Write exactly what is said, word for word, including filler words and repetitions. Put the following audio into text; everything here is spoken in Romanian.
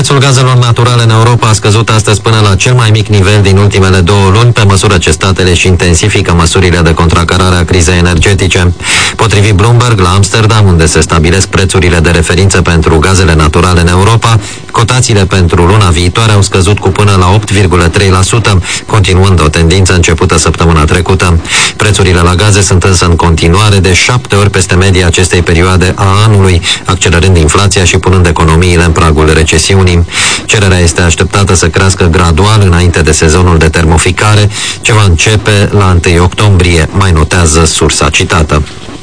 Prețul gazelor naturale în Europa a scăzut astăzi până la cel mai mic nivel din ultimele două luni, pe măsură ce statele își intensifică măsurile de contracarare a crizei energetice. Potrivit Bloomberg, la Amsterdam, unde se stabilesc prețurile de referință pentru gazele naturale în Europa, cotațiile pentru luna viitoare au scăzut cu până la opt virgulă trei la sută, continuând o tendință începută săptămâna trecută. Prețurile la gaze sunt însă în continuare de șapte ori peste media acestei perioade a anului, accelerând inflația și punând economiile în pragul recesiunii. Cererea este așteptată să crească gradual înainte de sezonul de termoficare, ce va începe la întâi octombrie, mai notează sursa citată.